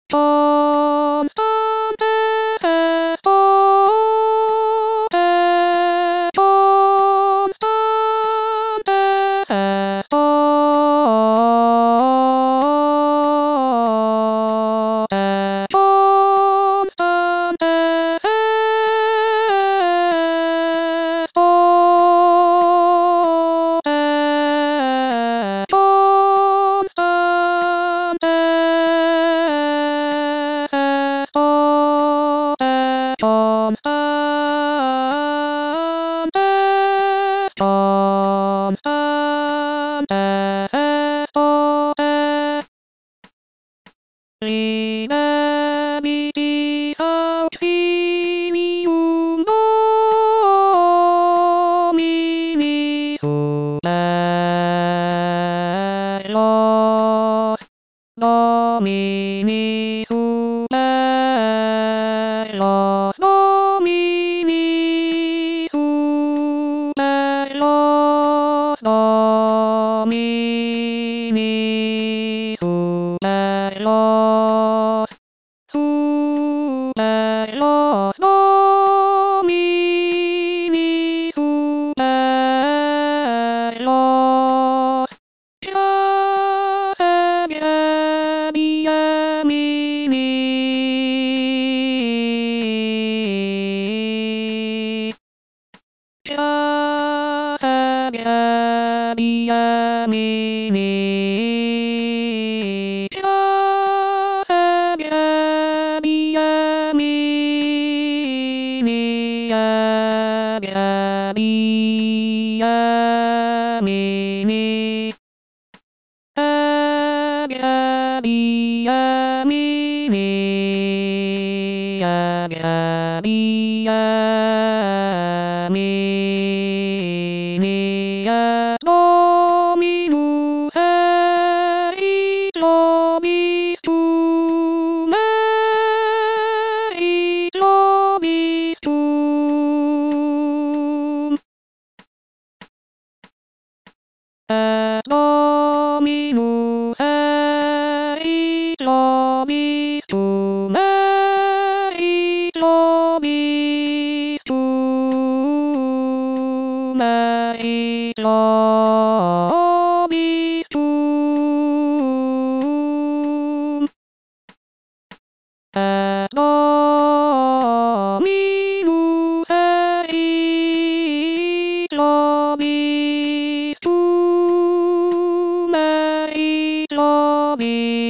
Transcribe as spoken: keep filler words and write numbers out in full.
Constante se spose, constante se spose, constante se spose, constante se spose, constante, constante se spose. Linebitis auxilium Domini superos, Domini superos, Domini superos, Domini superos, superos, Domini superos. Grazie Biemini. Grazie Biemini. Grazie Biemini. Biemini. Biemini. Biemini. Dominus et nobis tuum, et nobis tuum. Et Dominus et nobis tuum, et nobis tuum, et nobis tuum. Et Dominus et nobis tuum, et nobis